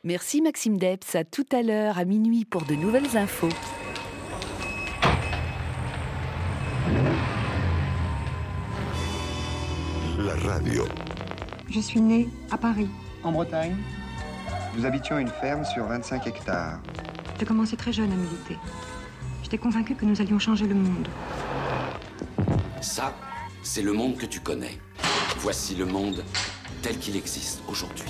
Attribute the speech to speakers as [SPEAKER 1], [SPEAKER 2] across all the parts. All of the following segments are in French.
[SPEAKER 1] Merci Maxime Depps, à tout à l'heure à minuit pour de nouvelles infos.
[SPEAKER 2] La radio.
[SPEAKER 3] Je suis née à Paris.
[SPEAKER 4] En Bretagne, nous habitions une ferme sur 25 hectares.
[SPEAKER 3] J'ai commencé très jeune à militer. J'étais convaincue que nous allions changer le monde.
[SPEAKER 5] Ça, c'est le monde que tu connais. Voici le monde tel qu'il existe aujourd'hui.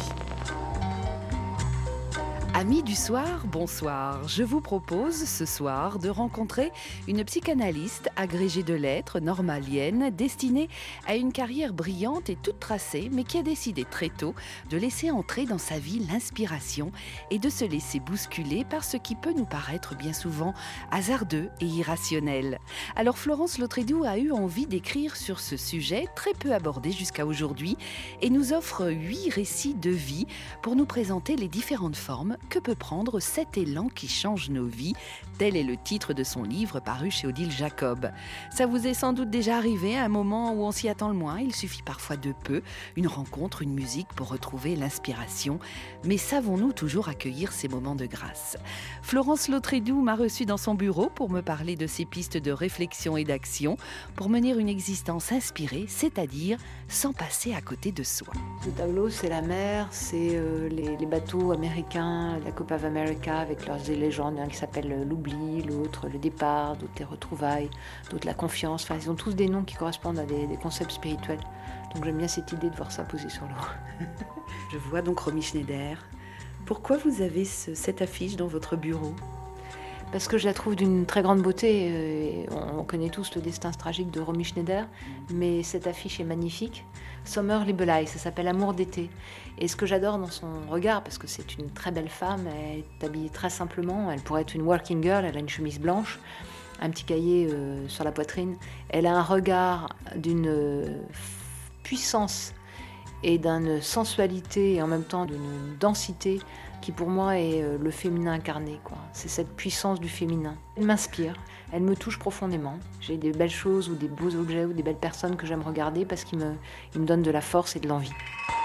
[SPEAKER 1] Amis du soir, bonsoir. Je vous propose ce soir de rencontrer une psychanalyste agrégée de lettres normalienne destinée à une carrière brillante et toute tracée, mais qui a décidé très tôt de laisser entrer dans sa vie l'inspiration et de se laisser bousculer par ce qui peut nous paraître bien souvent hasardeux et irrationnel. Alors Florence Lautrédoux a eu envie d'écrire sur ce sujet très peu abordé jusqu'à aujourd'hui et nous offre 8 récits de vie pour nous présenter les différentes formes que peut prendre cet élan qui change nos vies. Tel est le titre de son livre paru chez Odile Jacob. Ça vous est sans doute déjà arrivé à un moment où on s'y attend le moins. Il suffit parfois de peu, une rencontre, une musique pour retrouver l'inspiration. Mais savons-nous toujours accueillir ces moments de grâce ? Florence Lautrédoux m'a reçue dans son bureau pour me parler de ses pistes de réflexion et d'action pour mener une existence inspirée, c'est-à-dire sans passer à côté de soi.
[SPEAKER 6] Ce tableau, c'est la mer, c'est les bateaux américains, la Coupe of America avec leurs légendes, un qui s'appelle l'oubli, l'autre le départ, d'autres les retrouvailles, d'autres la confiance. Enfin, ils ont tous des noms qui correspondent à des concepts spirituels. Donc j'aime bien cette idée de voir ça posé sur l'eau.
[SPEAKER 1] Je vois donc Romy Schneider. Pourquoi vous avez cette affiche dans votre bureau ?
[SPEAKER 6] Parce que je la trouve d'une très grande beauté. On connaît tous le destin tragique de Romy Schneider, mais cette affiche est magnifique. Summer Liebelei, ça s'appelle Amour d'été. Et ce que j'adore dans son regard, parce que c'est une très belle femme, elle est habillée très simplement, elle pourrait être une working girl, elle a une chemise blanche, un petit cahier sur la poitrine. Elle a un regard d'une puissance et d'une sensualité et en même temps d'une densité qui pour moi est le féminin incarné, quoi. C'est cette puissance du féminin. Elle m'inspire, elle me touche profondément. J'ai des belles choses ou des beaux objets ou des belles personnes que j'aime regarder parce qu'ils me donnent de la force et de l'envie.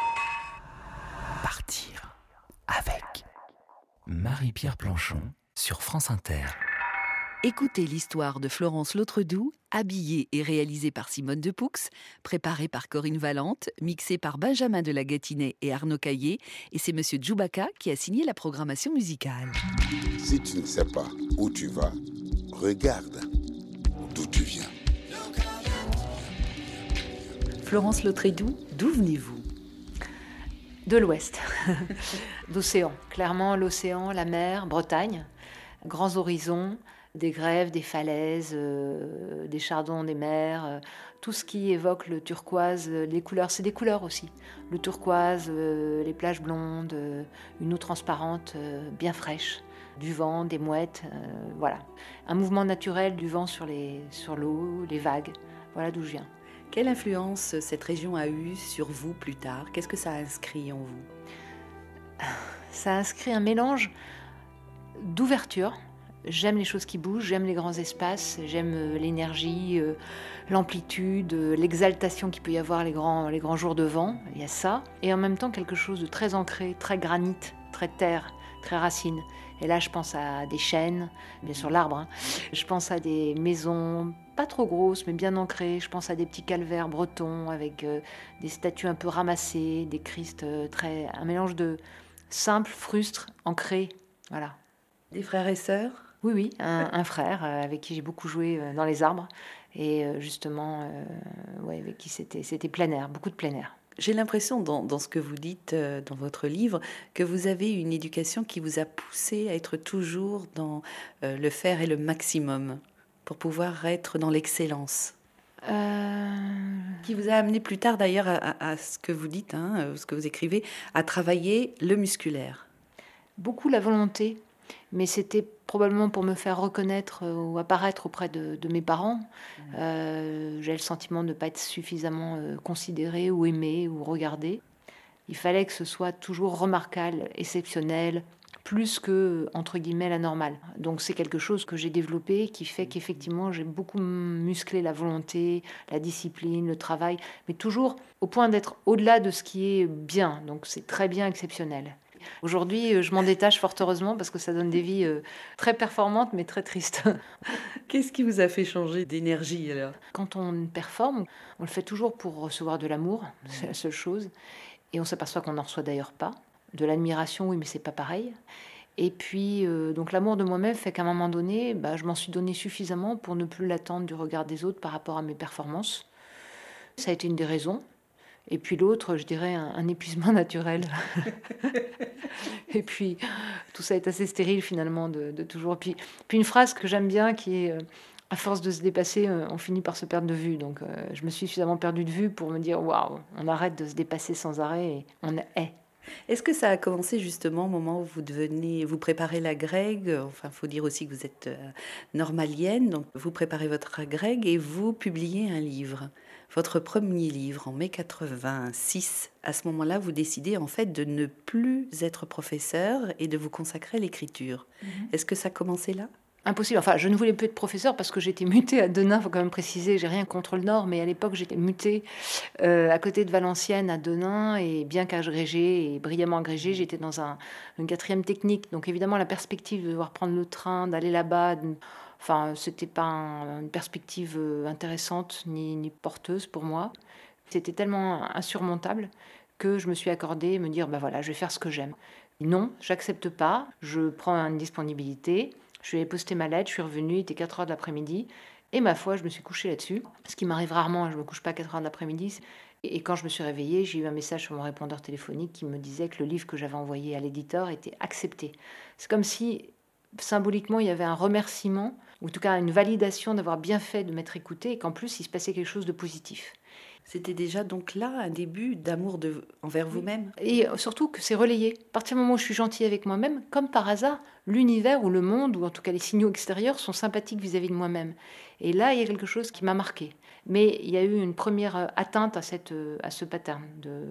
[SPEAKER 7] Partir avec Marie-Pierre Planchon sur France Inter.
[SPEAKER 1] Écoutez l'histoire de Florence Lautrédoux, habillée et réalisée par Simone Depuux, préparée par Corinne Valente, mixée par Benjamin de la Gâtinais et Arnaud Caillé, et c'est Monsieur Djoubaka qui a signé la programmation musicale.
[SPEAKER 2] Si tu ne sais pas où tu vas, regarde d'où tu viens.
[SPEAKER 1] Florence Lautrédoux, d'où venez-vous ?
[SPEAKER 6] De l'Ouest, d'océan. Clairement, l'océan, la mer, Bretagne, grands horizons, des grèves, des falaises, des chardons des mers, tout ce qui évoque le turquoise, les couleurs, c'est des couleurs aussi. Le turquoise, les plages blondes, une eau transparente, bien fraîche, du vent, des mouettes, voilà. Un mouvement naturel du vent sur l'eau, les vagues, voilà d'où je viens.
[SPEAKER 1] Quelle influence cette région a eue sur vous plus tard ? Qu'est-ce que ça a inscrit en vous ?
[SPEAKER 6] Ça a inscrit un mélange d'ouverture. J'aime les choses qui bougent, j'aime les grands espaces, j'aime l'énergie, l'amplitude, l'exaltation qu'il peut y avoir les grands jours de vent, il y a ça. Et en même temps quelque chose de très ancré, très granit, très terre, très racine. Et là je pense à des chênes, bien sûr l'arbre, hein. Je pense à des maisons pas trop grosses mais bien ancrées, je pense à des petits calvaires bretons avec des statues un peu ramassées, des Christ un mélange de simple, frustre, ancré, voilà.
[SPEAKER 1] Des frères et sœurs ?
[SPEAKER 6] Oui, un frère avec qui j'ai beaucoup joué dans les arbres et justement, avec qui c'était plein air, beaucoup de plein air.
[SPEAKER 1] J'ai l'impression dans ce que vous dites dans votre livre que vous avez une éducation qui vous a poussé à être toujours dans le faire et le maximum pour pouvoir être dans l'excellence. Qui vous a amené plus tard d'ailleurs à ce que vous dites, ce que vous écrivez, à travailler le musculaire.
[SPEAKER 6] Beaucoup la volonté. Mais c'était probablement pour me faire reconnaître ou apparaître auprès de mes parents. J'ai le sentiment de ne pas être suffisamment considérée ou aimée ou regardée. Il fallait que ce soit toujours remarquable, exceptionnel, plus que, entre guillemets, la normale. Donc c'est quelque chose que j'ai développé qui fait qu'effectivement j'ai beaucoup musclé la volonté, la discipline, le travail, mais toujours au point d'être au-delà de ce qui est bien. Donc c'est très bien exceptionnel. Aujourd'hui, je m'en détache fort heureusement parce que ça donne des vies très performantes mais très tristes.
[SPEAKER 1] Qu'est-ce qui vous a fait changer d'énergie alors?
[SPEAKER 6] Quand on performe, on le fait toujours pour recevoir de l'amour, c'est la seule chose. Et on s'aperçoit qu'on n'en reçoit d'ailleurs pas. De l'admiration, oui, mais c'est pas pareil. Et puis, donc l'amour de moi-même fait qu'à un moment donné, je m'en suis donné suffisamment pour ne plus l'attendre du regard des autres par rapport à mes performances. Ça a été une des raisons. Et puis l'autre, je dirais, un épuisement naturel. Et puis, tout ça est assez stérile finalement de toujours. Puis une phrase que j'aime bien qui est à force de se dépasser, on finit par se perdre de vue. Donc, je me suis suffisamment perdue de vue pour me dire waouh, on arrête de se dépasser sans arrêt et on est.
[SPEAKER 1] Est-ce que ça a commencé justement au moment où vous préparez la Greg? Enfin, il faut dire aussi que vous êtes normalienne, donc vous préparez votre Greg et vous publiez un livre. Votre premier livre en mai 86. À ce moment-là, vous décidez en fait de ne plus être professeur et de vous consacrer à l'écriture. Est-ce que ça a commencé là?
[SPEAKER 6] Impossible. Enfin, je ne voulais plus être professeur parce que j'étais mutée à Denain. Il faut quand même préciser, j'ai rien contre le Nord, mais à l'époque, j'étais mutée à côté de Valenciennes, à Denain. Et bien qu'agrégée et brillamment agrégée, j'étais dans une 4e technique. Donc évidemment, la perspective de devoir prendre le train, d'aller là-bas, c'était pas une perspective intéressante ni porteuse pour moi. C'était tellement insurmontable que je me suis accordée me dire, voilà, je vais faire ce que j'aime. Non, j'accepte pas. Je prends une disponibilité. Je suis allée poster ma lettre, je suis revenue, il était 4h de l'après-midi. Et ma foi, je me suis couchée là-dessus. Ce qui m'arrive rarement, je ne me couche pas à 4h de l'après-midi. Et quand je me suis réveillée, j'ai eu un message sur mon répondeur téléphonique qui me disait que le livre que j'avais envoyé à l'éditeur était accepté. C'est comme si, symboliquement, il y avait un remerciement, ou en tout cas une validation d'avoir bien fait de m'être écoutée, et qu'en plus, il se passait quelque chose de positif.
[SPEAKER 1] C'était déjà donc là un début d'amour envers vous-même.
[SPEAKER 6] Et surtout que c'est relayé. À partir du moment où je suis gentille avec moi-même, comme par hasard, l'univers ou le monde, ou en tout cas les signaux extérieurs, sont sympathiques vis-à-vis de moi-même. Et là, il y a quelque chose qui m'a marquée. Mais il y a eu une première atteinte à ce pattern.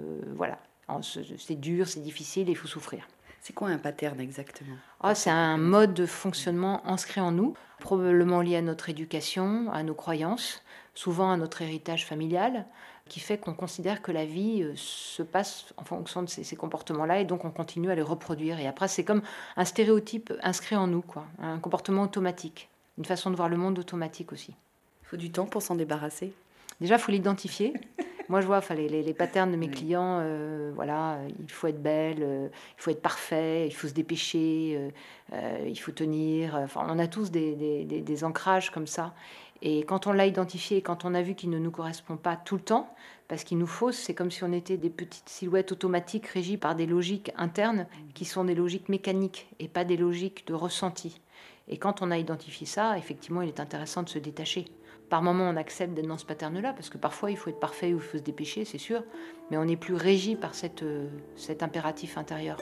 [SPEAKER 6] C'est dur, c'est difficile, il faut souffrir.
[SPEAKER 1] C'est quoi un pattern exactement?
[SPEAKER 6] C'est un mode de fonctionnement inscrit en nous, probablement lié à notre éducation, à nos croyances, souvent à notre héritage familial, qui fait qu'on considère que la vie se passe en fonction de ces comportements-là, et donc on continue à les reproduire. Et après, c'est comme un stéréotype inscrit en nous, un comportement automatique, une façon de voir le monde automatique aussi.
[SPEAKER 1] Il faut du temps pour s'en débarrasser?
[SPEAKER 6] Déjà, il faut l'identifier. Moi, je vois les patterns de mes clients, il faut être belle, il faut être parfait, il faut se dépêcher, il faut tenir. On a tous des ancrages comme ça. Et quand on l'a identifié, quand on a vu qu'il ne nous correspond pas tout le temps, parce qu'il nous fausse, c'est comme si on était des petites silhouettes automatiques régies par des logiques internes qui sont des logiques mécaniques et pas des logiques de ressenti. Et quand on a identifié ça, effectivement, il est intéressant de se détacher. Par moments, on accepte d'être dans ce pattern-là, parce que parfois, il faut être parfait ou il faut se dépêcher, c'est sûr, mais on n'est plus régi par cet impératif intérieur.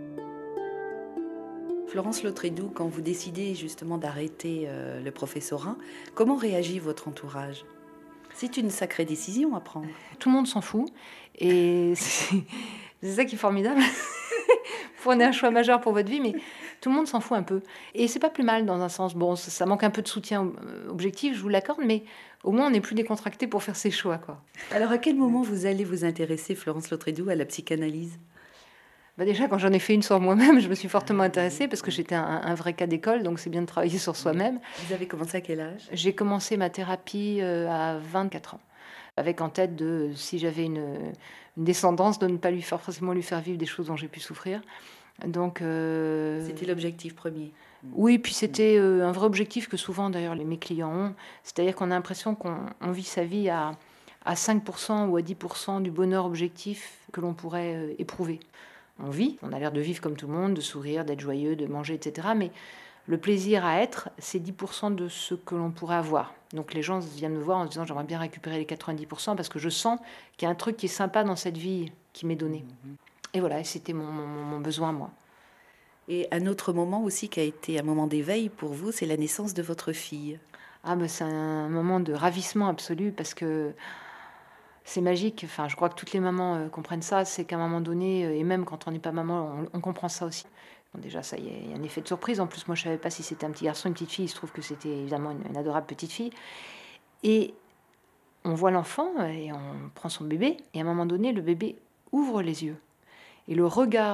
[SPEAKER 1] Florence Lautrédoux, quand vous décidez justement d'arrêter le professorat, comment réagit votre entourage? C'est une sacrée décision à prendre.
[SPEAKER 6] Tout le monde s'en fout, et c'est ça qui est formidable. Vous prenez un choix majeur pour votre vie, mais tout le monde s'en fout un peu. Et c'est pas plus mal dans un sens. Bon, ça manque un peu de soutien objectif, je vous l'accorde, mais au moins on n'est plus décontracté pour faire ses choix,
[SPEAKER 1] Alors à quel moment vous allez vous intéresser, Florence Lautrédoux, à la psychanalyse?
[SPEAKER 6] Déjà, quand j'en ai fait une sur moi-même, je me suis fortement intéressée parce que j'étais un vrai cas d'école, donc c'est bien de travailler sur soi-même.
[SPEAKER 1] Vous avez commencé à quel âge?
[SPEAKER 6] J'ai commencé ma thérapie à 24 ans, avec en tête si j'avais une descendance, de ne pas forcément lui faire vivre des choses dont j'ai pu souffrir. Donc,
[SPEAKER 1] c'était l'objectif premier.
[SPEAKER 6] Oui, puis c'était un vrai objectif que souvent d'ailleurs mes clients ont, c'est-à-dire qu'on a l'impression qu'on vit sa vie à 5% ou à 10% du bonheur objectif que l'on pourrait éprouver. On vit, on a l'air de vivre comme tout le monde, de sourire, d'être joyeux, de manger, etc. Mais le plaisir à être, c'est 10% de ce que l'on pourrait avoir. Donc les gens viennent me voir en se disant j'aimerais bien récupérer les 90% parce que je sens qu'il y a un truc qui est sympa dans cette vie qui m'est donné. Et voilà, c'était mon besoin, moi.
[SPEAKER 1] Et un autre moment aussi qui a été un moment d'éveil pour vous, c'est la naissance de votre fille.
[SPEAKER 6] C'est un moment de ravissement absolu parce que c'est magique. Enfin, je crois que toutes les mamans comprennent ça. C'est qu'à un moment donné, et même quand on n'est pas maman, on comprend ça aussi. Bon, déjà, ça y est, il y a un effet de surprise. En plus, moi, je ne savais pas si c'était un petit garçon ou une petite fille. Il se trouve que c'était évidemment une adorable petite fille. Et on voit l'enfant et on prend son bébé. Et à un moment donné, le bébé ouvre les yeux. Et le regard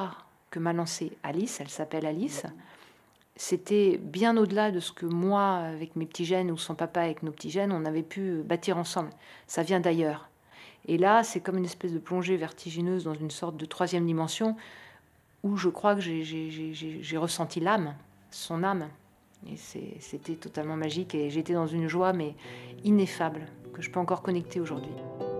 [SPEAKER 6] que m'a lancé Alice, elle s'appelle Alice, c'était bien au-delà de ce que moi, avec mes petits gènes, ou son papa avec nos petits gènes, on avait pu bâtir ensemble. Ça vient d'ailleurs. Et là, c'est comme une espèce de plongée vertigineuse dans une sorte de troisième dimension où je crois que j'ai ressenti l'âme, son âme. Et c'était totalement magique et j'étais dans une joie, mais ineffable, que je peux encore connecter aujourd'hui.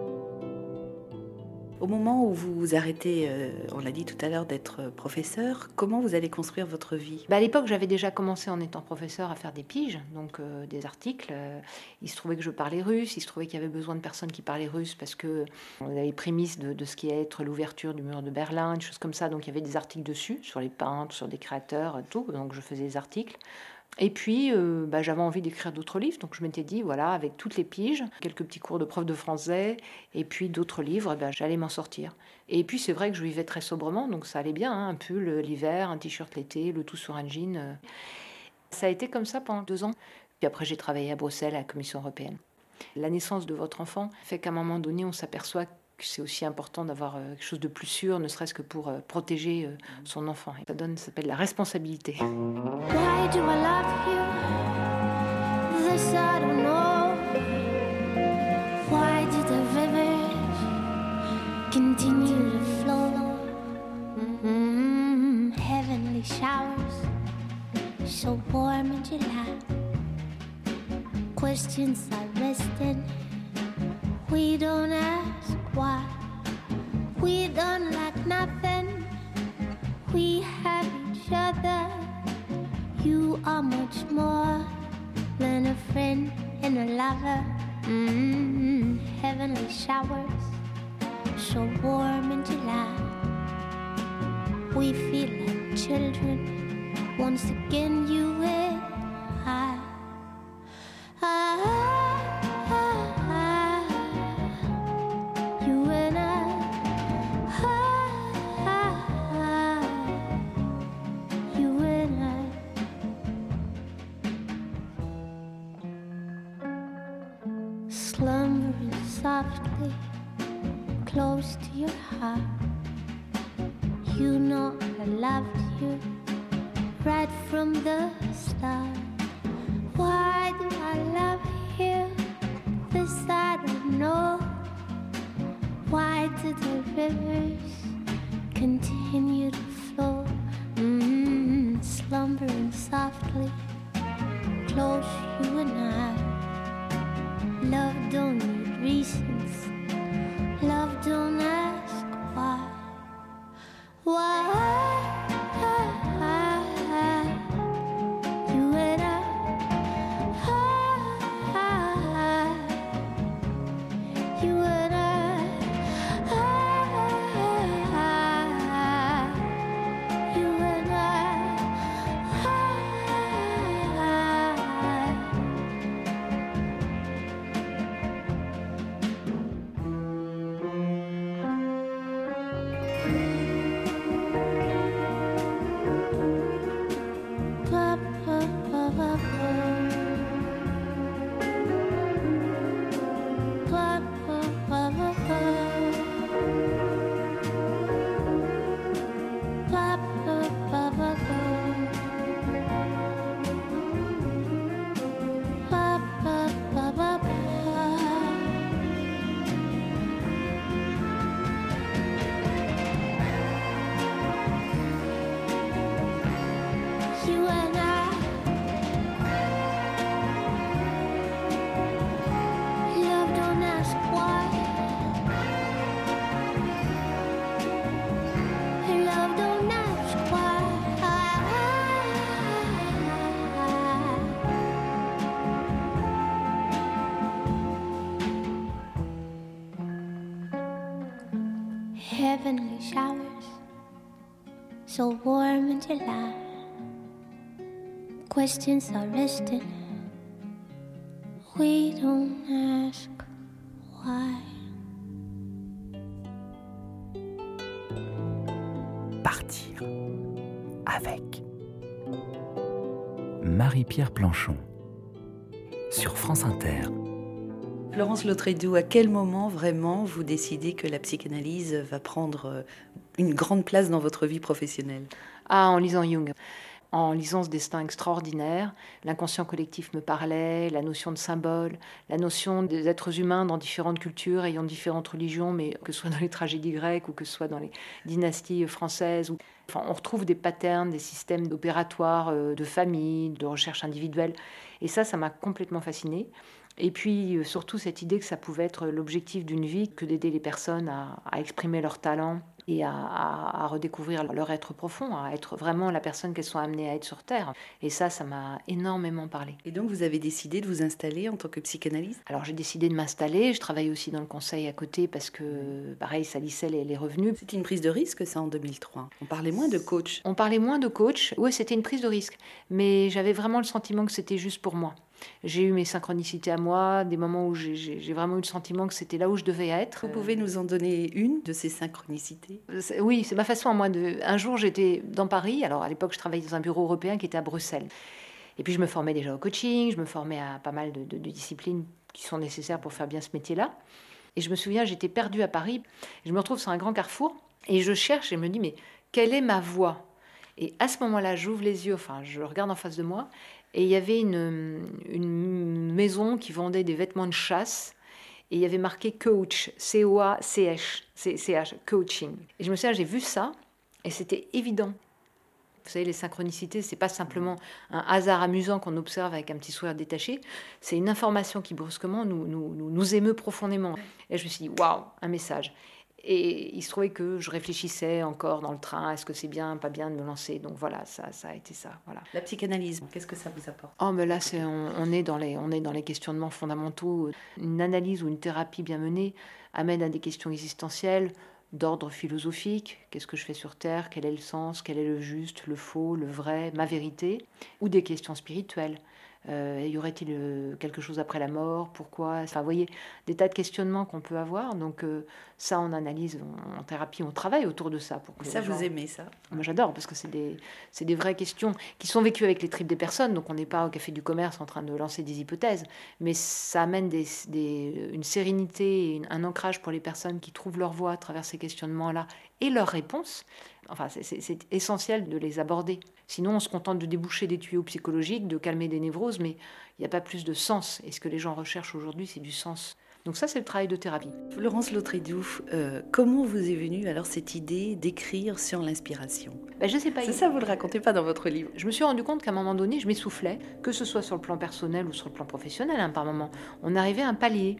[SPEAKER 1] Au moment où vous arrêtez, on l'a dit tout à l'heure, d'être professeur, comment vous allez construire votre vie ?
[SPEAKER 6] À l'époque, j'avais déjà commencé en étant professeur à faire des piges, donc des articles. Il se trouvait que je parlais russe, il se trouvait qu'il y avait besoin de personnes qui parlaient russe parce que on avait les prémices de ce qui allait être l'ouverture du mur de Berlin, des choses comme ça. Donc il y avait des articles dessus, sur les peintres, sur des créateurs, tout. Donc je faisais des articles. Et puis, j'avais envie d'écrire d'autres livres, donc je m'étais dit, voilà, avec toutes les piges, quelques petits cours de prof de français, et puis d'autres livres, j'allais m'en sortir. Et puis, c'est vrai que je vivais très sobrement, donc ça allait bien, hein, un pull l'hiver, un t-shirt l'été, le tout sur un jean. Ça a été comme ça pendant 2 ans. Puis après, j'ai travaillé à Bruxelles, à la Commission européenne. La naissance de votre enfant fait qu'à un moment donné, on s'aperçoit que c'est aussi important d'avoir quelque chose de plus sûr, ne serait-ce que pour protéger son enfant. Ça s'appelle la responsabilité.
[SPEAKER 8] Why do I love you? This I don't know. Why do the rivers continue to flow? Heavenly showers, so warm in July. Questions are resting. We don't ask why. We don't lack nothing. We have each other. You are much more than a friend and a lover. Heavenly showers, so warm in July. We feel like children. Once again, you and I. You and you and I. Slumbering softly, close to your heart. You know I loved you right from the start. Why do I love you? This I don't know. Why do the rivers continue to flow? Slumbering softly, close you and I. Love don't need reasons. Love don't ask why. Why? You and I. You and I. You and I. You and I. Love don't ask why. Love don't ask why. Heavenly showers, so warm in July. Questions are resting. We don't ask why.
[SPEAKER 7] Partir avec Marie-Pierre Planchon sur France Inter.
[SPEAKER 1] Florence Lautrédoux, à quel moment vraiment vous décidez que la psychanalyse va prendre une grande place dans votre vie professionnelle?
[SPEAKER 6] Ah, en lisant Jung. En lisant ce destin extraordinaire, l'inconscient collectif me parlait, la notion de symbole, la notion des êtres humains dans différentes cultures, ayant différentes religions, mais que ce soit dans les tragédies grecques ou que ce soit dans les dynasties françaises. Enfin, on retrouve des patterns, des systèmes opératoires de famille, de recherche individuelle. Et ça m'a complètement fascinée. Et puis surtout cette idée que ça pouvait être l'objectif d'une vie, que d'aider les personnes à exprimer leurs talents et à redécouvrir leur être profond, à être vraiment la personne qu'elles sont amenées à être sur Terre. Et ça m'a énormément parlé.
[SPEAKER 1] Et donc vous avez décidé de vous installer en tant que psychanalyste?
[SPEAKER 6] Alors j'ai décidé de m'installer, je travaille aussi dans le conseil à côté parce que, pareil, ça lissait les revenus.
[SPEAKER 1] C'était une prise de risque, ça, en 2003. On parlait moins de coach.
[SPEAKER 6] On parlait moins de coach, oui, c'était une prise de risque. Mais j'avais vraiment le sentiment que c'était juste pour moi. J'ai eu mes synchronicités à moi, des moments où j'ai vraiment eu le sentiment que c'était là où je devais être.
[SPEAKER 1] Vous pouvez nous en donner une de ces synchronicités?
[SPEAKER 6] Oui, c'est ma façon à moi de... Un jour, j'étais dans Paris. Alors, à l'époque, je travaillais dans un bureau européen qui était à Bruxelles. Et puis, je me formais déjà au coaching, je me formais à pas mal de disciplines qui sont nécessaires pour faire bien ce métier-là. Et je me souviens, j'étais perdue à Paris. Je me retrouve sur un grand carrefour et je cherche et je me dis, mais quelle est ma voie? Et à ce moment-là, j'ouvre les yeux, enfin, je regarde en face de moi. Et il y avait une maison qui vendait des vêtements de chasse. Et il y avait marqué coach, C-O-A-C-H, coaching. Et je me souviens, j'ai vu ça, et c'était évident. Vous savez, les synchronicités, c'est pas simplement un hasard amusant qu'on observe avec un petit sourire détaché. C'est une information qui brusquement nous émeut profondément. Et je me suis dit, waouh, un message. Et il se trouvait que je réfléchissais encore dans le train, est-ce que c'est bien, pas bien de me lancer? Donc voilà, ça a été ça. Voilà.
[SPEAKER 1] La psychanalyse, qu'est-ce que ça vous apporte?
[SPEAKER 6] Oh, mais là, on est dans les questionnements fondamentaux. Une analyse ou une thérapie bien menée amène à des questions existentielles d'ordre philosophique. Qu'est-ce que je fais sur Terre? Quel est le sens? Quel est le juste, le faux, le vrai, ma vérité? Ou des questions spirituelles. Y aurait-il quelque chose après la mort? Pourquoi? Enfin, vous voyez, des tas de questionnements qu'on peut avoir. Donc ça, on analyse, en thérapie, on travaille autour de ça. Pour que
[SPEAKER 1] ça, vous aimez ça?
[SPEAKER 6] Moi, j'adore, parce que c'est des vraies questions qui sont vécues avec les tripes des personnes. Donc on n'est pas au café du commerce en train de lancer des hypothèses. Mais ça amène une sérénité, et un ancrage pour les personnes qui trouvent leur voie à travers ces questionnements-là et leurs réponses. Enfin, c'est essentiel de les aborder. Sinon, on se contente de déboucher des tuyaux psychologiques, de calmer des névroses, mais il n'y a pas plus de sens. Et ce que les gens recherchent aujourd'hui, c'est du sens. Donc ça, c'est le travail de thérapie.
[SPEAKER 1] Florence Lautrédoux, comment vous est venue alors cette idée d'écrire sur l'inspiration?
[SPEAKER 6] Je ne sais pas.
[SPEAKER 1] Ça, vous ne le racontez pas dans votre livre.
[SPEAKER 6] Je me suis rendu compte qu'à un moment donné, je m'essoufflais, que ce soit sur le plan personnel ou sur le plan professionnel, par moment. On arrivait à un palier.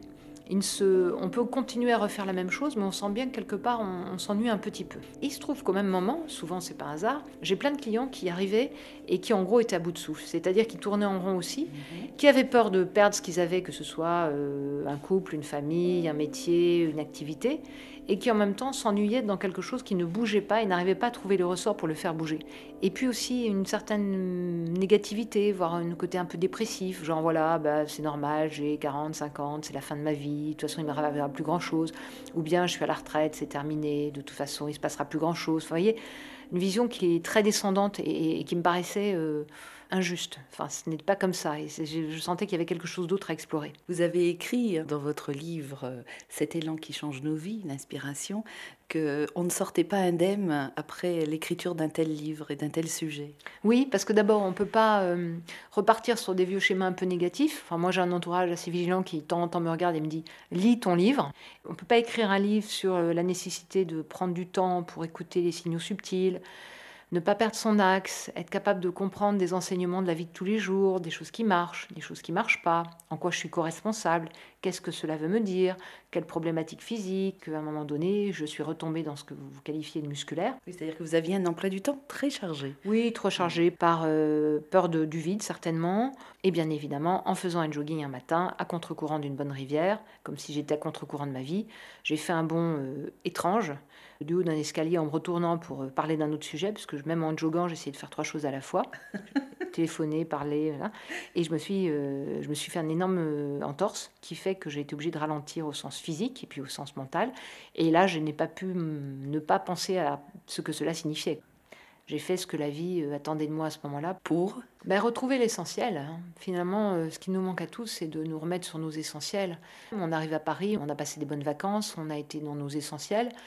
[SPEAKER 6] On peut continuer à refaire la même chose, mais on sent bien que quelque part, on s'ennuie un petit peu. Il se trouve qu'au même moment, souvent c'est pas un hasard, j'ai plein de clients qui arrivaient et qui en gros étaient à bout de souffle, c'est-à-dire qui tournaient en rond aussi, qui avaient peur de perdre ce qu'ils avaient, que ce soit un couple, une famille, un métier, une activité, et qui en même temps s'ennuyaient dans quelque chose qui ne bougeait pas et n'arrivaient pas à trouver le ressort pour le faire bouger. Et puis aussi une certaine négativité, voire un côté un peu dépressif, genre voilà, c'est normal, j'ai 40, 50, c'est la fin de ma vie, de toute façon il ne m'arrivera plus grand-chose, ou bien je suis à la retraite, c'est terminé, de toute façon il ne se passera plus grand-chose. Vous voyez, une vision qui est très descendante et qui me paraissait injuste. Enfin, ce n'est pas comme ça. Et je sentais qu'il y avait quelque chose d'autre à explorer.
[SPEAKER 1] Vous avez écrit dans votre livre Cet élan qui change nos vies, l'inspiration, qu'on ne sortait pas indemne après l'écriture d'un tel livre et d'un tel sujet.
[SPEAKER 6] Oui, parce que d'abord, on ne peut pas repartir sur des vieux schémas un peu négatifs. Enfin, moi, j'ai un entourage assez vigilant qui, de temps en temps, me regarde et me dit « Lis ton livre ». On ne peut pas écrire un livre sur la nécessité de prendre du temps pour écouter les signaux subtils, ne pas perdre son axe, être capable de comprendre des enseignements de la vie de tous les jours, des choses qui marchent, des choses qui ne marchent pas, en quoi je suis co-responsable, qu'est-ce que cela veut me dire, quelles problématiques physiques, à un moment donné, je suis retombée dans ce que vous qualifiez de musculaire.
[SPEAKER 1] Oui, c'est-à-dire que vous aviez un emploi du temps très chargé.
[SPEAKER 6] Oui, trop chargé par peur du vide, certainement, et bien évidemment, en faisant un jogging un matin, à contre-courant d'une bonne rivière, comme si j'étais à contre-courant de ma vie, j'ai fait un bond étrange, du haut d'un escalier en me retournant pour parler d'un autre sujet, parce que même en joguant, j'essayais de faire 3 choses à la fois. Téléphoner, parler, voilà. Et je me suis fait un énorme entorse qui fait que j'ai été obligée de ralentir au sens physique et puis au sens mental. Et là, je n'ai pas pu ne pas penser à ce que cela signifiait. J'ai fait ce que la vie attendait de moi à ce moment-là pour retrouver l'essentiel. Hein. Finalement, ce qui nous manque à tous, c'est de nous remettre sur nos essentiels. On arrive à Paris, on a passé des bonnes vacances, on a été dans nos essentiels.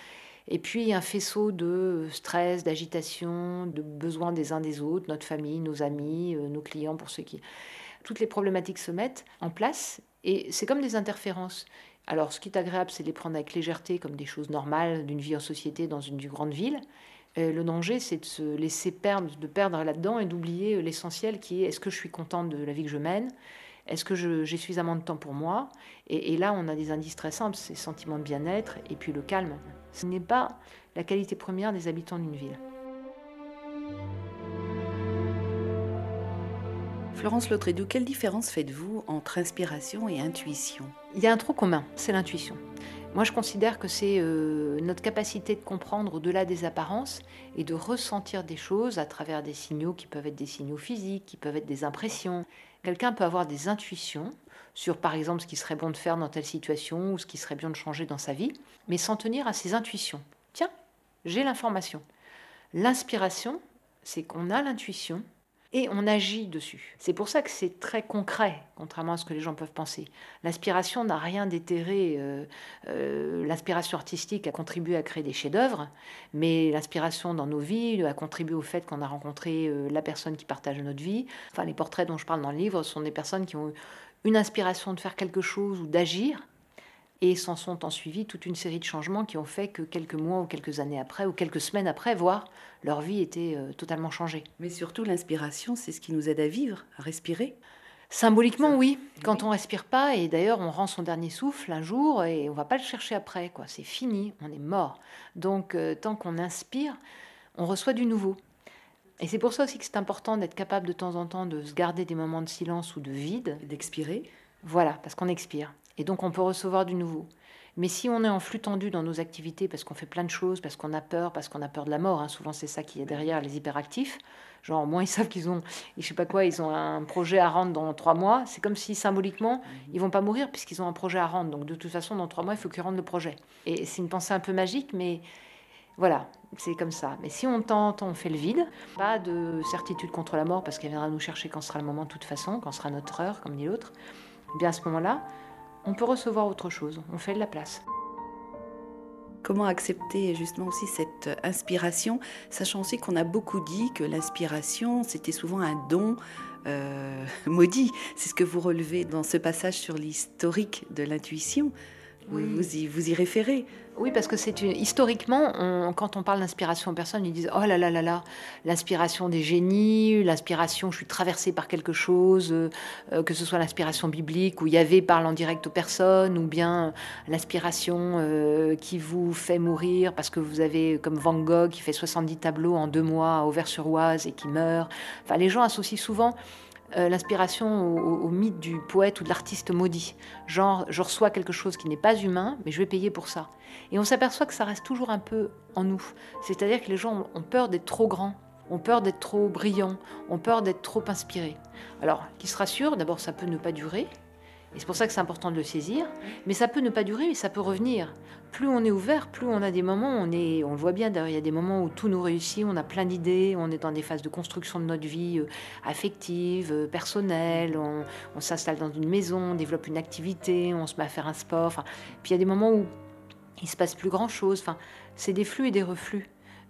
[SPEAKER 6] Et puis un faisceau de stress, d'agitation, de besoins des uns des autres, notre famille, nos amis, nos clients, pour ceux qui... Toutes les problématiques se mettent en place et c'est comme des interférences. Alors ce qui est agréable, c'est de les prendre avec légèreté comme des choses normales d'une vie en société dans une grande ville. Le danger, c'est de se laisser perdre là-dedans et d'oublier l'essentiel qui est: est-ce que je suis contente de la vie que je mène ? Est-ce que j'ai suffisamment de temps pour moi ? Et là, on a des indices très simples, c'est le sentiment de bien-être et puis le calme. Ce n'est pas la qualité première des habitants d'une ville.
[SPEAKER 1] Florence Lautrédoux, quelle différence faites-vous entre inspiration et intuition ?
[SPEAKER 6] Il y a un trou commun, c'est l'intuition. Moi, je considère que c'est notre capacité de comprendre au-delà des apparences et de ressentir des choses à travers des signaux qui peuvent être des signaux physiques, qui peuvent être des impressions. Quelqu'un peut avoir des intuitions sur, par exemple, ce qui serait bon de faire dans telle situation ou ce qui serait bien de changer dans sa vie, mais s'en tenir à ses intuitions. Tiens, j'ai l'information. L'inspiration, c'est qu'on a l'intuition et on agit dessus. C'est pour ça que c'est très concret, contrairement à ce que les gens peuvent penser. L'inspiration n'a rien d'éthéré. L'inspiration artistique a contribué à créer des chefs-d'œuvre, mais l'inspiration dans nos vies a contribué au fait qu'on a rencontré la personne qui partage notre vie. Enfin, les portraits dont je parle dans le livre sont des personnes qui ont une inspiration de faire quelque chose ou d'agir, et s'en sont ensuivis toute une série de changements qui ont fait que quelques mois ou quelques années après, ou quelques semaines après, voire, leur vie était totalement changée.
[SPEAKER 1] Mais surtout, l'inspiration, c'est ce qui nous aide à vivre, à respirer.
[SPEAKER 6] Symboliquement, oui. Quand on respire pas, et d'ailleurs on rend son dernier souffle un jour et on va pas le chercher après, quoi. C'est fini, on est mort. Donc tant qu'on inspire, on reçoit du nouveau. Et c'est pour ça aussi que c'est important d'être capable de temps en temps de se garder des moments de silence ou de vide.
[SPEAKER 1] D'expirer.
[SPEAKER 6] Voilà, parce qu'on expire. Et donc on peut recevoir du nouveau. Mais si on est en flux tendu dans nos activités, parce qu'on fait plein de choses, parce qu'on a peur de la mort, souvent c'est ça qui est derrière les hyperactifs, genre moi ils savent qu'ils ont, je sais pas quoi, ils ont un projet à rendre dans 3 mois, c'est comme si symboliquement ils vont pas mourir puisqu'ils ont un projet à rendre, donc de toute façon dans 3 mois il faut qu'ils rendent le projet. Et c'est une pensée un peu magique, mais voilà, c'est comme ça. Mais si on tente, on fait le vide, pas de certitude contre la mort parce qu'elle viendra nous chercher quand sera le moment de toute façon, quand sera notre heure, comme dit l'autre, bien à ce moment-là, on peut recevoir autre chose, on fait de la place.
[SPEAKER 1] Comment accepter justement aussi cette inspiration, sachant aussi qu'on a beaucoup dit que l'inspiration, c'était souvent un don maudit. C'est ce que vous relevez dans ce passage sur l'historique de l'intuition. Oui. Vous y référez.
[SPEAKER 6] Oui, parce que historiquement, quand on parle d'inspiration aux personnes, ils disent « Oh là là là là, l'inspiration des génies, l'inspiration, je suis traversée par quelque chose, que ce soit l'inspiration biblique, où Yahvé parle en direct aux personnes, ou bien l'inspiration qui vous fait mourir parce que vous avez, comme Van Gogh, qui fait 70 tableaux en 2 mois à Auvers-sur-Oise et qui meurt. » Enfin, les gens associent souvent l'inspiration au mythe du poète ou de l'artiste maudit. Genre, je reçois quelque chose qui n'est pas humain, mais je vais payer pour ça. Et on s'aperçoit que ça reste toujours un peu en nous. C'est-à-dire que les gens ont peur d'être trop grands, ont peur d'être trop brillants, ont peur d'être trop inspirés. Alors, qu'ils se rassurent, d'abord, ça peut ne pas durer. Et c'est pour ça que c'est important de le saisir. Mais ça peut ne pas durer, mais ça peut revenir. Plus on est ouvert, plus on a des moments, on le voit bien, d'ailleurs, il y a des moments où tout nous réussit, on a plein d'idées, on est dans des phases de construction de notre vie affective, personnelle, on s'installe dans une maison, on développe une activité, on se met à faire un sport. Enfin, puis il y a des moments où il ne se passe plus grand-chose. Enfin, c'est des flux et des reflux.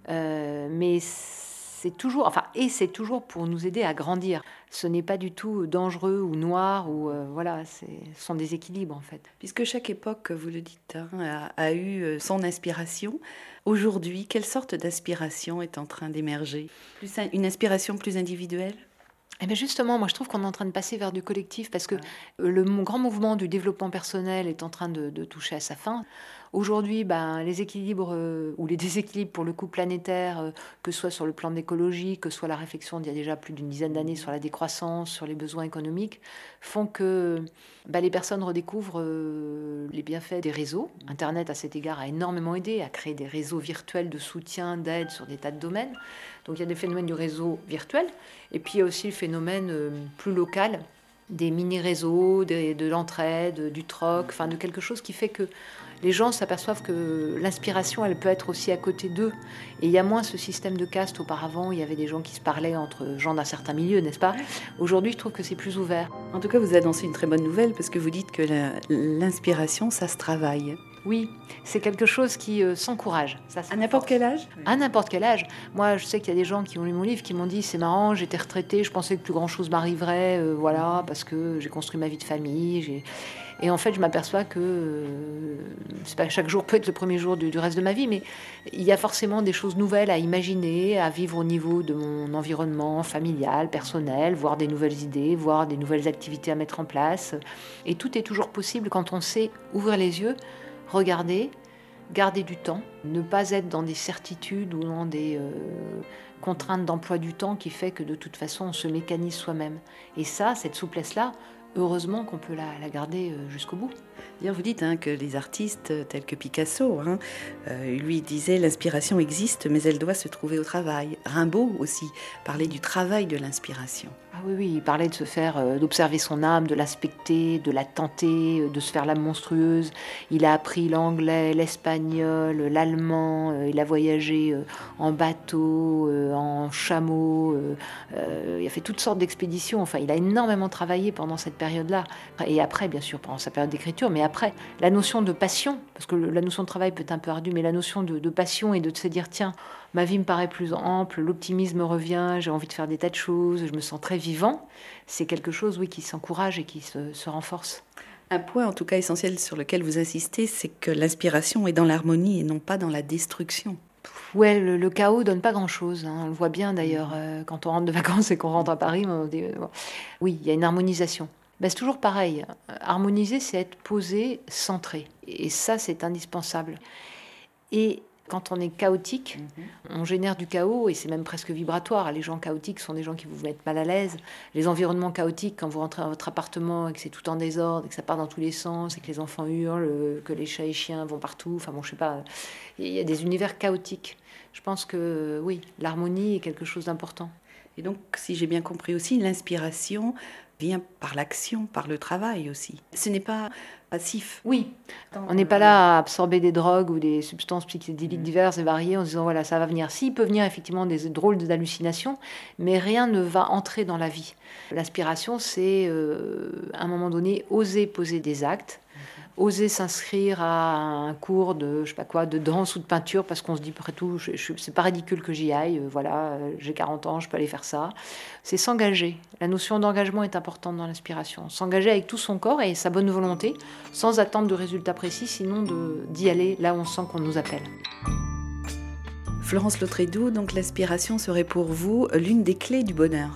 [SPEAKER 6] Mais c'est toujours pour nous aider à grandir. Ce n'est pas du tout dangereux ou noir, ou voilà, ce sont des équilibres en fait.
[SPEAKER 1] Puisque chaque époque, vous le dites, a eu son inspiration. Aujourd'hui, quelle sorte d'inspiration est en train d'émerger ? Une inspiration plus individuelle ?
[SPEAKER 6] Eh bien justement, moi je trouve qu'on est en train de passer vers du collectif parce que le grand mouvement du développement personnel est en train de toucher à sa fin. Aujourd'hui, les équilibres ou les déséquilibres pour le coup planétaire, que ce soit sur le plan de l'écologie, que ce soit la réflexion d'il y a déjà plus d'une dizaine d'années sur la décroissance, sur les besoins économiques, font que les personnes redécouvrent les bienfaits des réseaux. Internet, à cet égard, a énormément aidé à créer des réseaux virtuels de soutien, d'aide sur des tas de domaines. Donc il y a des phénomènes du réseau virtuel, et puis il y a aussi le phénomène plus local, des mini-réseaux, de l'entraide, du troc, enfin de quelque chose qui fait que les gens s'aperçoivent que l'inspiration, elle peut être aussi à côté d'eux. Et il y a moins ce système de caste. Auparavant, il y avait des gens qui se parlaient entre gens d'un certain milieu, n'est-ce pas ? Aujourd'hui, je trouve que c'est plus ouvert.
[SPEAKER 1] En tout cas, vous annoncez une très bonne nouvelle parce que vous dites que l'inspiration, ça se travaille.
[SPEAKER 6] Oui, c'est quelque chose qui s'encourage.
[SPEAKER 1] À n'importe quel âge?
[SPEAKER 6] À n'importe quel âge. Moi, je sais qu'il y a des gens qui ont lu mon livre qui m'ont dit c'est marrant, j'étais retraitée, je pensais que plus grand chose m'arriverait, voilà, parce que j'ai construit ma vie de famille. Et en fait, je m'aperçois que c'est pas chaque jour peut être le premier jour du reste de ma vie, mais il y a forcément des choses nouvelles à imaginer, à vivre au niveau de mon environnement familial, personnel, voir des nouvelles idées, voir des nouvelles activités à mettre en place. Et tout est toujours possible quand on sait ouvrir les yeux, regarder, garder du temps, ne pas être dans des certitudes ou dans des contraintes d'emploi du temps qui fait que de toute façon on se mécanise soi-même. Et ça, cette souplesse-là, heureusement qu'on peut la garder jusqu'au bout.
[SPEAKER 1] D'ailleurs, vous dites que les artistes tels que Picasso, lui disait l'inspiration existe, mais elle doit se trouver au travail. Rimbaud aussi parlait du travail de l'inspiration.
[SPEAKER 6] Ah oui, il parlait de se faire, d'observer son âme, de l'aspecter, de la tenter, de se faire l'âme monstrueuse. Il a appris l'anglais, l'espagnol, l'allemand, il a voyagé en bateau, en chameau, il a fait toutes sortes d'expéditions. Enfin, il a énormément travaillé pendant cette période-là. Et après, bien sûr, pendant sa période d'écriture, mais après, la notion de passion, parce que la notion de travail peut être un peu ardue, mais la notion de passion et de se dire, tiens, ma vie me paraît plus ample, l'optimisme revient, j'ai envie de faire des tas de choses, je me sens très vivant, c'est quelque chose, oui, qui s'encourage et qui se renforce.
[SPEAKER 1] Un point, en tout cas, essentiel sur lequel vous insistez, c'est que l'inspiration est dans l'harmonie et non pas dans la destruction.
[SPEAKER 6] Ouais, le chaos donne pas grand-chose. On le voit bien d'ailleurs quand on rentre de vacances et qu'on rentre à Paris. On dit, oui, il y a une harmonisation. C'est toujours pareil. Harmoniser, c'est être posé, centré. Et ça, c'est indispensable. Et quand on est chaotique, on génère du chaos et c'est même presque vibratoire. Les gens chaotiques sont des gens qui vous mettent mal à l'aise. Les environnements chaotiques, quand vous rentrez dans votre appartement et que c'est tout en désordre, et que ça part dans tous les sens, et que les enfants hurlent, que les chats et chiens vont partout, enfin bon, je sais pas, il y a des univers chaotiques. Je pense que oui, l'harmonie est quelque chose d'important.
[SPEAKER 1] Et donc, si j'ai bien compris aussi, l'inspiration vient par l'action, par le travail aussi. Ce n'est pas passif.
[SPEAKER 6] Oui, on n'est pas là à absorber des drogues ou des substances psychédéliques diverses et variées en se disant voilà, ça va venir. Si, il peut venir effectivement des drôles d'hallucinations, mais rien ne va entrer dans la vie. L'inspiration, c'est à un moment donné oser poser des actes, oser s'inscrire à un cours de, je sais pas quoi, de danse ou de peinture parce qu'on se dit après tout, c'est pas ridicule que j'y aille, voilà, j'ai 40 ans, je peux aller faire ça. C'est s'engager. La notion d'engagement est importante dans l'inspiration. S'engager avec tout son corps et sa bonne volonté, sans attendre de résultats précis, sinon d'y aller là où on sent qu'on nous appelle.
[SPEAKER 1] Florence Lautrédoux, donc l'inspiration serait pour vous l'une des clés du bonheur.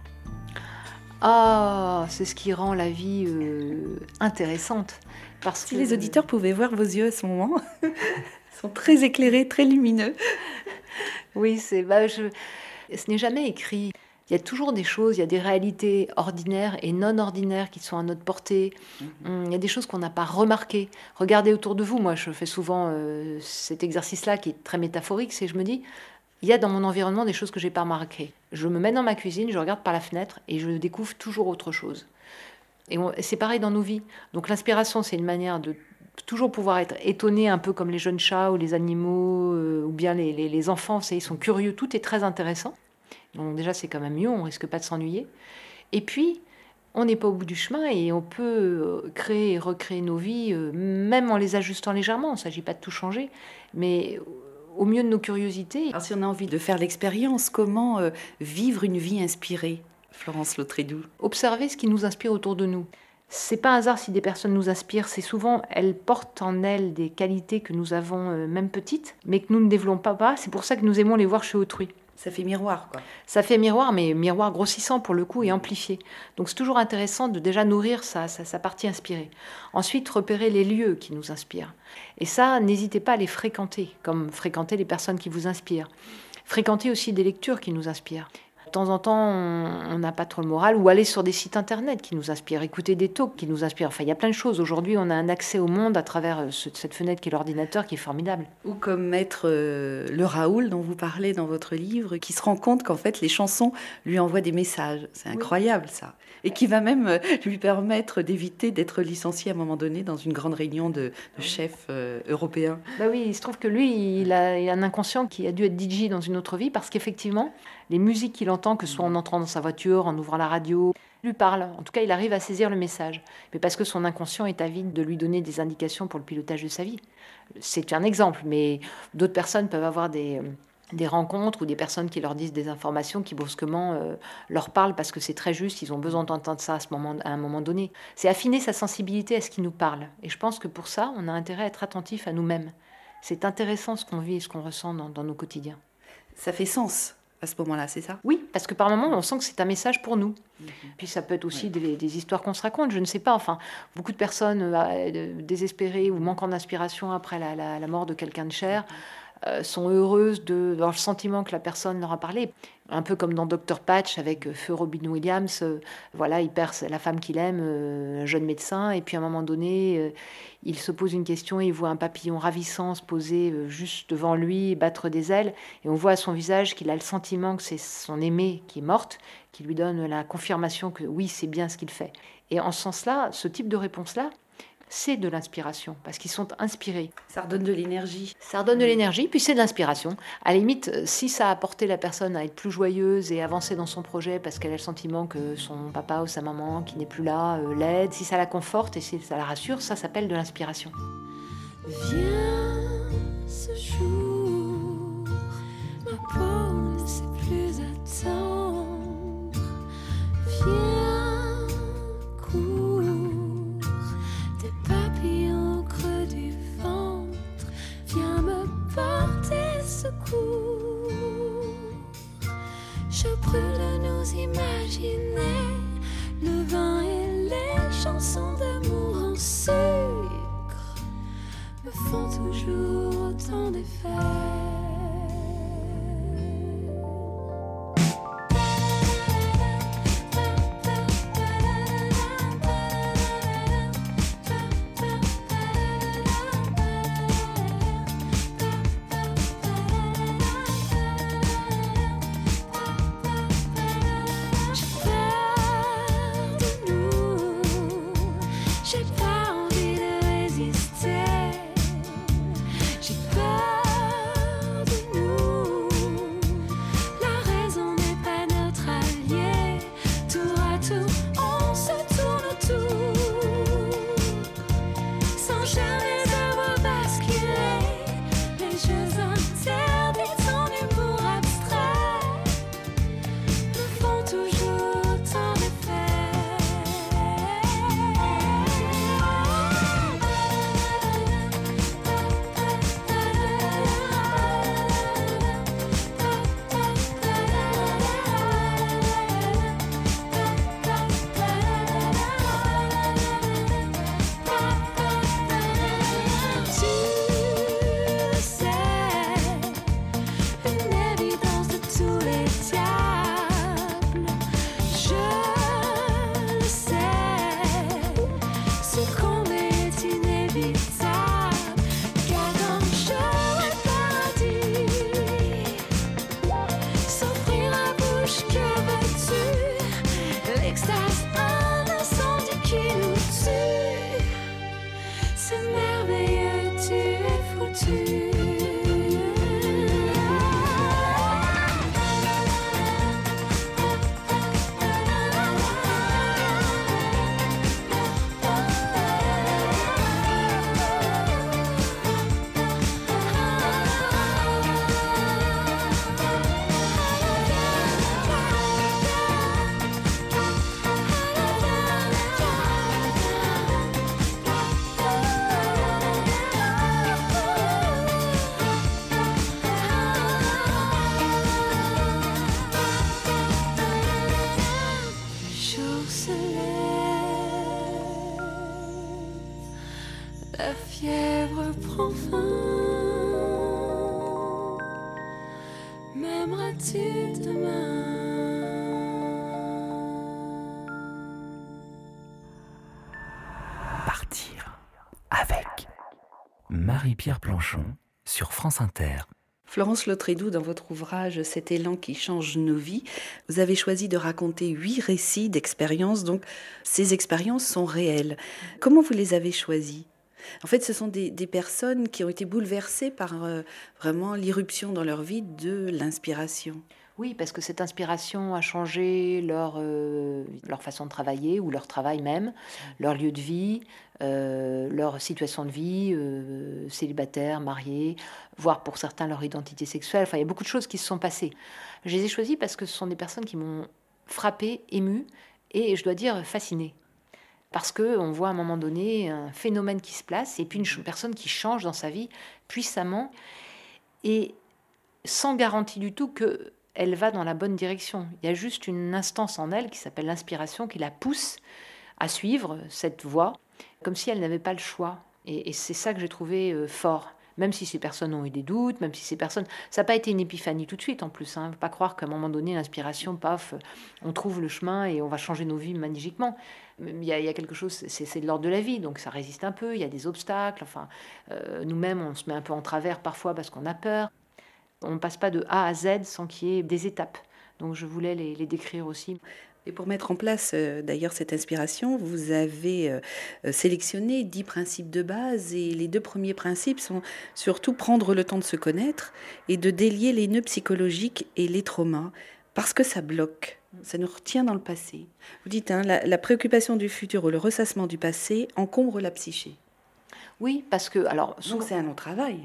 [SPEAKER 6] Ah, c'est ce qui rend la vie intéressante. Parce
[SPEAKER 1] que les auditeurs pouvaient voir vos yeux à ce moment, ils sont très éclairés, très lumineux.
[SPEAKER 6] Oui, ce n'est jamais écrit. Il y a toujours des choses, il y a des réalités ordinaires et non ordinaires qui sont à notre portée. Il y a des choses qu'on n'a pas remarquées. Regardez autour de vous. Moi, je fais souvent cet exercice-là qui est très métaphorique, c'est je me dis, il y a dans mon environnement des choses que je n'ai pas remarquées. Je me mets dans ma cuisine, je regarde par la fenêtre et je découvre toujours autre chose. Et c'est pareil dans nos vies. Donc l'inspiration, c'est une manière de toujours pouvoir être étonné, un peu comme les jeunes chats ou les animaux, ou bien les enfants, vous savez, ils sont curieux, tout est très intéressant. Donc déjà, c'est quand même mieux, on risque pas de s'ennuyer. Et puis, on n'est pas au bout du chemin et on peut créer et recréer nos vies, même en les ajustant légèrement. Il ne s'agit pas de tout changer, mais au mieux de nos curiosités.
[SPEAKER 1] Alors si on a envie de faire l'expérience, comment vivre une vie inspirée ? Florence Lautrédoux.
[SPEAKER 6] Observer ce qui nous inspire autour de nous. C'est pas un hasard si des personnes nous inspirent, c'est souvent elles portent en elles des qualités que nous avons même petites, mais que nous ne développons pas. C'est pour ça que nous aimons les voir chez autrui.
[SPEAKER 1] Ça fait miroir, quoi.
[SPEAKER 6] Ça fait miroir, mais miroir grossissant pour le coup et amplifié. Donc c'est toujours intéressant de déjà nourrir sa partie inspirée. Ensuite, repérer les lieux qui nous inspirent. Et ça, n'hésitez pas à les fréquenter, comme fréquenter les personnes qui vous inspirent. Fréquenter aussi des lectures qui nous inspirent. De temps en temps, on n'a pas trop le moral, ou aller sur des sites internet qui nous inspirent, écouter des talks qui nous inspirent. Enfin, il y a plein de choses. Aujourd'hui, on a un accès au monde à travers cette fenêtre qui est l'ordinateur, qui est formidable.
[SPEAKER 1] Ou comme maître Le Raoul, dont vous parlez dans votre livre, qui se rend compte qu'en fait, les chansons lui envoient des messages. C'est incroyable, ça. Et qui va même lui permettre d'éviter d'être licencié à un moment donné dans une grande réunion de chefs européens.
[SPEAKER 6] Bah oui, il se trouve que lui, il a un inconscient qui a dû être DJ dans une autre vie, parce qu'effectivement, Les musiques qu'il entend, que ce soit en entrant dans sa voiture, en ouvrant la radio, lui parlent. En tout cas, il arrive à saisir le message. Mais parce que son inconscient est avide de lui donner des indications pour le pilotage de sa vie. C'est un exemple, mais d'autres personnes peuvent avoir des rencontres ou des personnes qui leur disent des informations qui brusquement leur parlent parce que c'est très juste, ils ont besoin d'entendre ça à un moment donné. C'est affiner sa sensibilité à ce qui nous parle. Et je pense que pour ça, on a intérêt à être attentif à nous-mêmes. C'est intéressant ce qu'on vit et ce qu'on ressent dans nos quotidiens.
[SPEAKER 1] Ça fait sens à ce moment-là, c'est ça ?
[SPEAKER 6] Oui, parce que par moments, on sent que c'est un message pour nous. Puis ça peut être aussi des histoires qu'on se raconte, je ne sais pas. Enfin, beaucoup de personnes désespérées ou manquant d'inspiration après la mort de quelqu'un de cher sont heureuses d'avoir le sentiment que la personne leur a parlé. Un peu comme dans Dr Patch avec Feu Robin Williams. Voilà, il perd la femme qu'il aime, un jeune médecin, et puis à un moment donné, il se pose une question et il voit un papillon ravissant se poser juste devant lui, battre des ailes, et on voit à son visage qu'il a le sentiment que c'est son aimée qui est morte, qui lui donne la confirmation que oui, c'est bien ce qu'il fait. Et en ce sens-là, ce type de réponse-là, c'est de l'inspiration, parce qu'ils sont inspirés.
[SPEAKER 1] Ça redonne de l'énergie.
[SPEAKER 6] Ça redonne de l'énergie, puis c'est de l'inspiration. À la limite, si ça a apporté la personne à être plus joyeuse et avancer dans son projet parce qu'elle a le sentiment que son papa ou sa maman qui n'est plus là l'aide, si ça la conforte et si ça la rassure, ça s'appelle de l'inspiration.
[SPEAKER 8] Viens ce jour, ma peau ne sait plus attendre. Viens, cours, tes papillons au creux du ventre. Viens me porter secours. Je brûle de nous imaginer le vin et les chansons d'amour en sucre me font toujours autant d'effet. La fièvre prend fin. M'aimeras-tu demain?
[SPEAKER 7] Partir avec Marie-Pierre Planchon sur France Inter.
[SPEAKER 1] Florence Lautrédoux, dans votre ouvrage « Cet élan qui change nos vies », vous avez choisi de raconter 8 récits d'expériences. Donc, ces expériences sont réelles. Comment vous les avez choisies ? En fait, ce sont des personnes qui ont été bouleversées par vraiment l'irruption dans leur vie de l'inspiration.
[SPEAKER 6] Oui, parce que cette inspiration a changé leur façon de travailler, ou leur travail même, leur lieu de vie, leur situation de vie, célibataire, marié, voire pour certains leur identité sexuelle. Enfin, il y a beaucoup de choses qui se sont passées. Je les ai choisies parce que ce sont des personnes qui m'ont frappée, émue, et je dois dire fascinée. Parce qu'on voit à un moment donné un phénomène qui se place, et puis une personne qui change dans sa vie puissamment, et sans garantie du tout qu'elle va dans la bonne direction. Il y a juste une instance en elle qui s'appelle l'inspiration, qui la pousse à suivre cette voie, comme si elle n'avait pas le choix. Et c'est ça que j'ai trouvé fort. Même si ces personnes ont eu des doutes, même si ces personnes... Ça n'a pas été une épiphanie tout de suite en plus. Hein. Il ne faut pas croire qu'à un moment donné, l'inspiration, paf, on trouve le chemin et on va changer nos vies magiquement. Il y a quelque chose, c'est de l'ordre de la vie, donc ça résiste un peu, il y a des obstacles. Enfin, nous-mêmes, on se met un peu en travers parfois parce qu'on a peur. On ne passe pas de A à Z sans qu'il y ait des étapes. Donc je voulais les décrire aussi.
[SPEAKER 9] Et pour mettre en place d'ailleurs cette inspiration, vous avez sélectionné 10 principes de base, et les 2 premiers principes sont surtout prendre le temps de se connaître et de délier les nœuds psychologiques et les traumas, parce que ça bloque, ça nous retient dans le passé. Vous dites, hein, la préoccupation du futur ou le ressassement du passé encombre la psyché.
[SPEAKER 6] Oui, parce que...
[SPEAKER 9] Donc c'est un long travail.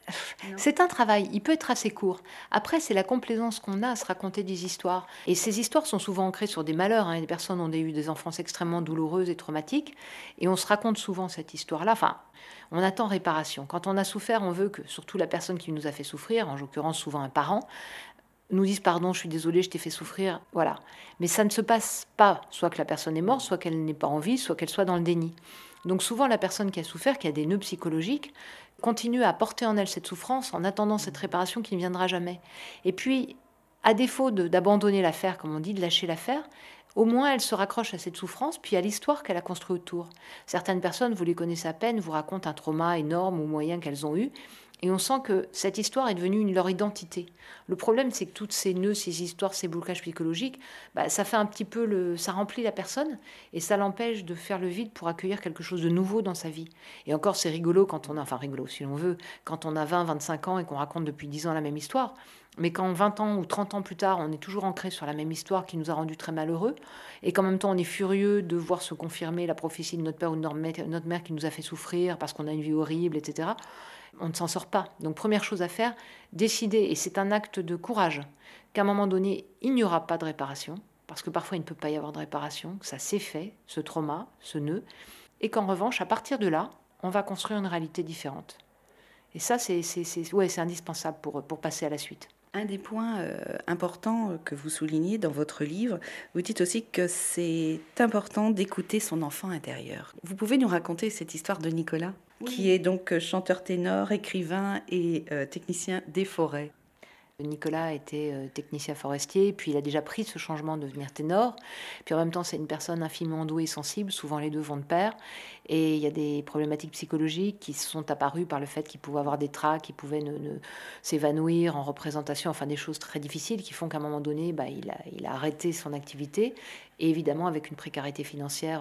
[SPEAKER 6] C'est un travail, il peut être assez court. Après, c'est la complaisance qu'on a à se raconter des histoires. Et ces histoires sont souvent ancrées sur des malheurs. Hein. Les personnes ont eu des enfances extrêmement douloureuses et traumatiques. Et on se raconte souvent cette histoire-là. Enfin, on attend réparation. Quand on a souffert, on veut que, surtout la personne qui nous a fait souffrir, en l'occurrence souvent un parent, nous dise pardon, je suis désolée, je t'ai fait souffrir. Voilà. Mais ça ne se passe pas. Soit que la personne est morte, soit qu'elle n'ait pas envie, soit qu'elle soit dans le déni. Donc souvent, la personne qui a souffert, qui a des nœuds psychologiques, continue à porter en elle cette souffrance en attendant cette réparation qui ne viendra jamais. Et puis, à défaut d'abandonner l'affaire, comme on dit, de lâcher l'affaire, au moins elle se raccroche à cette souffrance, puis à l'histoire qu'elle a construite autour. Certaines personnes, vous les connaissez à peine, vous racontent un trauma énorme ou moyen qu'elles ont eu, et on sent que cette histoire est devenue leur identité. Le problème, c'est que toutes ces nœuds, ces histoires, ces blocages psychologiques, ça fait un petit peu ça remplit la personne et ça l'empêche de faire le vide pour accueillir quelque chose de nouveau dans sa vie. Et encore, c'est rigolo quand on a, enfin rigolo si l'on veut, quand on a 20, 25 ans et qu'on raconte depuis 10 ans la même histoire. Mais quand 20 ans ou 30 ans plus tard, on est toujours ancré sur la même histoire qui nous a rendus très malheureux, et qu'en même temps on est furieux de voir se confirmer la prophétie de notre père ou de notre mère qui nous a fait souffrir parce qu'on a une vie horrible, etc., on ne s'en sort pas. Donc première chose à faire, décider, et c'est un acte de courage, qu'à un moment donné, il n'y aura pas de réparation, parce que parfois il ne peut pas y avoir de réparation, ça s'est fait, ce trauma, ce nœud, et qu'en revanche, à partir de là, on va construire une réalité différente. Et ça, c'est indispensable pour passer à la suite.
[SPEAKER 9] Un des points importants que vous soulignez dans votre livre, vous dites aussi que c'est important d'écouter son enfant intérieur. Vous pouvez nous raconter cette histoire de Nicolas, qui est donc chanteur ténor, écrivain et technicien des forêts.
[SPEAKER 6] Nicolas était technicien forestier, puis il a déjà pris ce changement de devenir ténor. Puis en même temps, c'est une personne infiniment douée et sensible, souvent les deux vont de pair. Et il y a des problématiques psychologiques qui sont apparues par le fait qu'il pouvait avoir des tracs, qu'il pouvait s'évanouir en représentation, enfin des choses très difficiles qui font qu'à un moment donné, il a arrêté son activité. Et évidemment, avec une précarité financière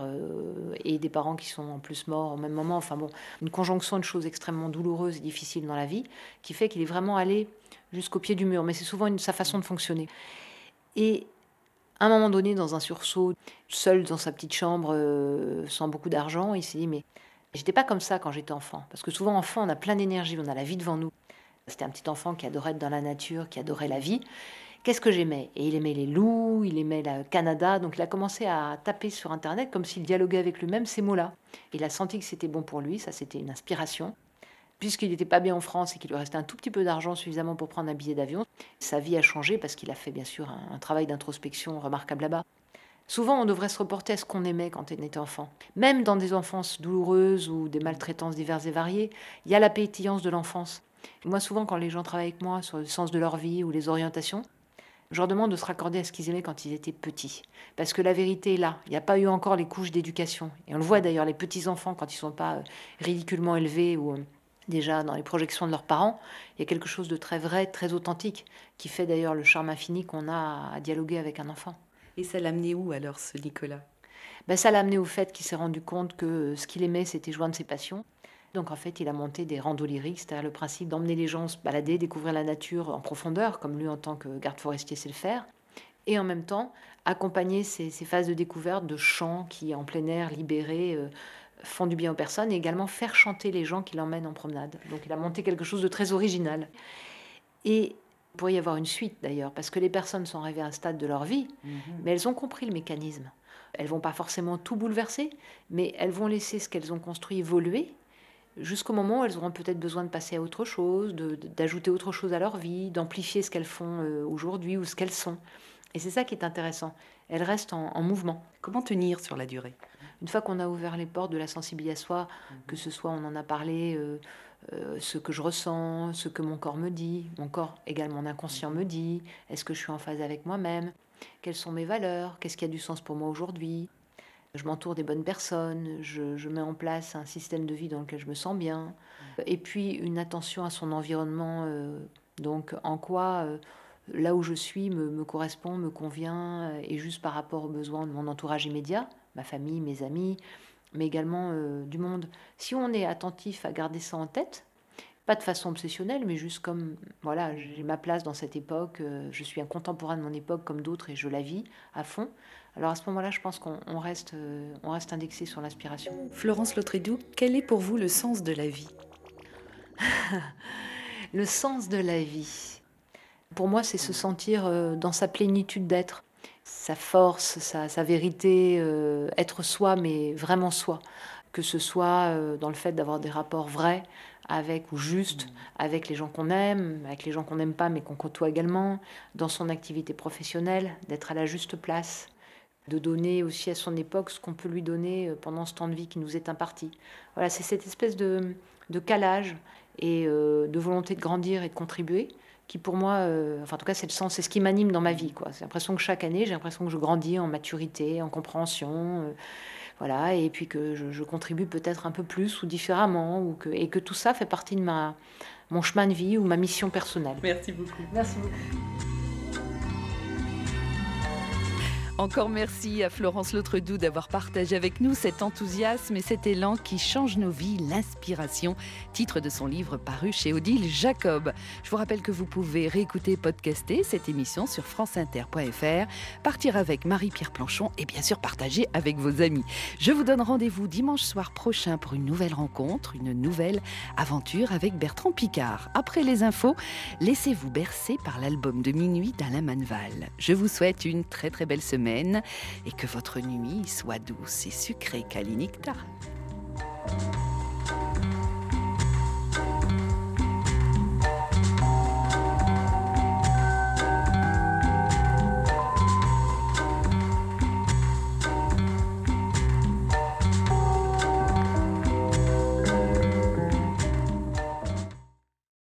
[SPEAKER 6] et des parents qui sont en plus morts au même moment. Enfin bon, une conjonction de choses extrêmement douloureuses et difficiles dans la vie qui fait qu'il est vraiment allé jusqu'au pied du mur, mais c'est souvent sa façon de fonctionner. Et à un moment donné, dans un sursaut, seul dans sa petite chambre, sans beaucoup d'argent, il s'est dit, mais j'étais pas comme ça quand j'étais enfant. Parce que souvent, enfant, on a plein d'énergie, on a la vie devant nous. C'était un petit enfant qui adorait être dans la nature, qui adorait la vie. Qu'est-ce que j'aimais ? Et il aimait les loups, il aimait le Canada, donc il a commencé à taper sur Internet comme s'il dialoguait avec lui-même ces mots-là. Il a senti que c'était bon pour lui, ça c'était une inspiration. Puisqu'il n'était pas bien en France et qu'il lui restait un tout petit peu d'argent suffisamment pour prendre un billet d'avion, sa vie a changé parce qu'il a fait bien sûr un travail d'introspection remarquable là-bas. Souvent, on devrait se reporter à ce qu'on aimait quand on était enfant. Même dans des enfances douloureuses ou des maltraitances diverses et variées, il y a la pétillance de l'enfance. Moi, souvent, quand les gens travaillent avec moi sur le sens de leur vie ou les orientations, je leur demande de se raccorder à ce qu'ils aimaient quand ils étaient petits. Parce que la vérité est là. Il n'y a pas eu encore les couches d'éducation. Et on le voit d'ailleurs, les petits-enfants, quand ils ne sont pas ridiculement élevés ou... déjà dans les projections de leurs parents, il y a quelque chose de très vrai, très authentique, qui fait d'ailleurs le charme infini qu'on a à dialoguer avec un enfant.
[SPEAKER 9] Et ça l'a amené où alors, ce Nicolas ?
[SPEAKER 6] Ça l'a amené au fait qu'il s'est rendu compte que ce qu'il aimait, c'était joindre ses passions. Donc en fait, il a monté des randos lyriques, c'est-à-dire le principe d'emmener les gens se balader, découvrir la nature en profondeur, comme lui en tant que garde forestier sait le faire, et en même temps accompagner ces phases de découverte de chants qui, en plein air, libérés, font du bien aux personnes, et également faire chanter les gens qui l'emmènent en promenade. Donc il a monté quelque chose de très original. Et il pourrait y avoir une suite d'ailleurs, parce que les personnes sont arrivées à un stade de leur vie, mais elles ont compris le mécanisme. Elles vont pas forcément tout bouleverser, mais elles vont laisser ce qu'elles ont construit évoluer, jusqu'au moment où elles auront peut-être besoin de passer à autre chose, d'ajouter autre chose à leur vie, d'amplifier ce qu'elles font aujourd'hui ou ce qu'elles sont. Et c'est ça qui est intéressant. Elles restent en mouvement.
[SPEAKER 9] Comment tenir sur la durée ?
[SPEAKER 6] Une fois qu'on a ouvert les portes de la sensibilité à soi, que ce soit, on en a parlé, ce que je ressens, ce que mon corps me dit, mon corps également mon inconscient me dit, est-ce que je suis en phase avec moi-même, quelles sont mes valeurs, qu'est-ce qui a du sens pour moi aujourd'hui. Je m'entoure des bonnes personnes, je mets en place un système de vie dans lequel je me sens bien. Et puis une attention à son environnement, donc en quoi là où je suis me correspond, me convient, et juste par rapport aux besoins de mon entourage immédiat, ma famille, mes amis, mais également du monde. Si on est attentif à garder ça en tête, pas de façon obsessionnelle, mais juste comme, voilà, j'ai ma place dans cette époque, je suis un contemporain de mon époque comme d'autres et je la vis à fond. Alors à ce moment-là, je pense qu'on reste indexé sur l'inspiration.
[SPEAKER 9] Florence Lautrédoux, quel est pour vous le sens de la vie ?
[SPEAKER 6] Le sens de la vie, pour moi, c'est se sentir dans sa plénitude d'être, sa force, sa vérité, être soi, mais vraiment soi. Que ce soit dans le fait d'avoir des rapports vrais avec ou juste avec les gens qu'on aime, avec les gens qu'on n'aime pas mais qu'on côtoie également, dans son activité professionnelle, d'être à la juste place, de donner aussi à son époque ce qu'on peut lui donner pendant ce temps de vie qui nous est imparti. Voilà, c'est cette espèce de calage et de volonté de grandir et de contribuer qui pour moi, enfin en tout cas c'est le sens, c'est ce qui m'anime dans ma vie, quoi. C'est l'impression que chaque année, j'ai l'impression que je grandis en maturité, en compréhension, voilà, et puis que je contribue peut-être un peu plus ou différemment, et que tout ça fait partie de mon chemin de vie ou ma mission personnelle.
[SPEAKER 9] Merci beaucoup.
[SPEAKER 6] Merci beaucoup.
[SPEAKER 1] Encore merci à Florence Lautrédoux d'avoir partagé avec nous cet enthousiasme et cet élan qui change nos vies, l'inspiration, titre de son livre paru chez Odile Jacob. Je vous rappelle que vous pouvez réécouter et podcaster cette émission sur franceinter.fr, partir avec Marie-Pierre Planchon et bien sûr partager avec vos amis. Je vous donne rendez-vous dimanche soir prochain pour une nouvelle rencontre, une nouvelle aventure avec Bertrand Piccard. Après les infos, laissez-vous bercer par l'album de minuit d'Alain Manval. Je vous souhaite une très très belle semaine et que votre nuit soit douce et sucrée, Kali Niktar.